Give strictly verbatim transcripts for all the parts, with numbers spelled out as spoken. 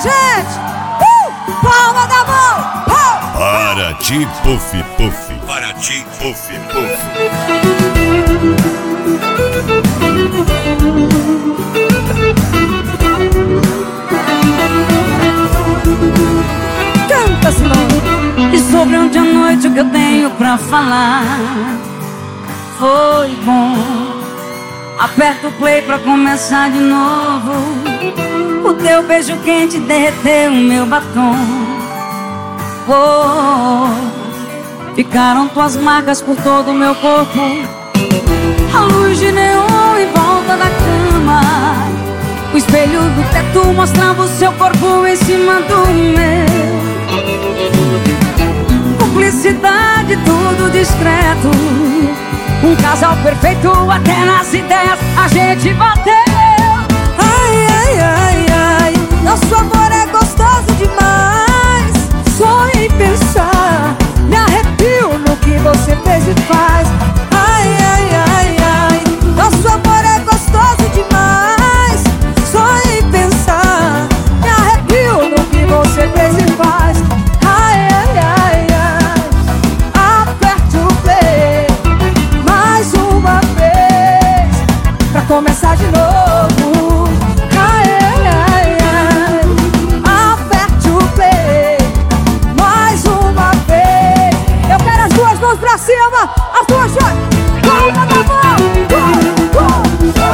gente! Uh! Palma da mão! Uh! Para ti, puff, puff. Para ti, puff, puff. Canta, Simão! E sobre ontem à noite o que eu tenho pra falar foi bom. Aperta o play pra começar de novo. O teu beijo quente derreteu o meu batom. Oh, ficaram tuas marcas por todo o meu corpo. A luz de neon em volta da cama. O espelho do teto mostrava o seu corpo em cima do meu. Cumplicidade, tudo discreto. Um casal perfeito, até nas ideias a gente bateu. Ai, ai, ai, ai, nosso amor é gostoso demais. Só em pensar, me arrepio no que você fez e faz. Ai, ai, ai, ai, nosso amor é gostoso demais. Só em pensar, me arrepio no que você fez e faz. Ai, ai, ai, ai, aperte o play mais uma vez pra começar de novo. Ai, ai, ai, aperte o play mais uma vez. Eu quero as duas mãos pra cima, as duas mãos. Palma da mão.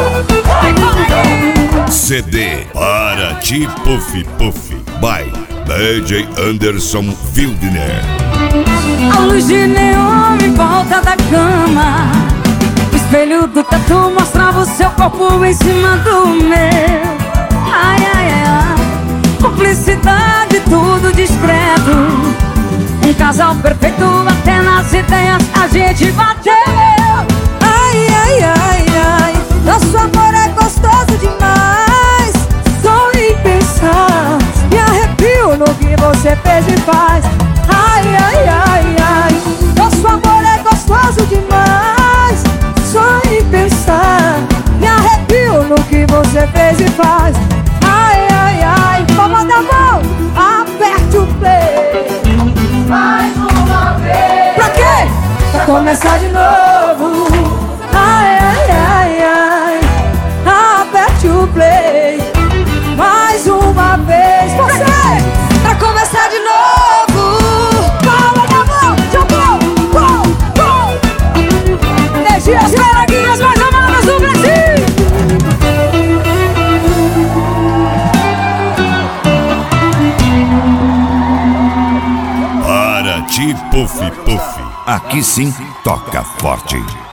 C D Para ti, puff, puff. By D J Anderson Wildner. A luz de neon em volta da cama. O espelho do teto mostrava o seu corpo em cima do meu. Ai, ai, ai, ai. Cumplicidade, tudo discreto. Um casal perfeito, até nas ideias a gente bateu. Ai, ai, ai, ai, nosso amor é gostoso demais. Só em pensar, me arrepio no que você fez e faz. Ai, ai, ai, ai, nosso amor é gostoso demais. Só em pensar, me arrepio no que você fez e faz. Ai, ai, ai, palma da mão, aperte o play mais uma vez. Pra quê? Pra começar de novo. Ai, ai, ai, ai, aperte o play mais uma vez. Você, pra começar de novo. Palma da mão, jogou, gol, gol. Energias caraguinhas mais amadas do Brasil. Para ti, puff, puff. Aqui sim toca forte.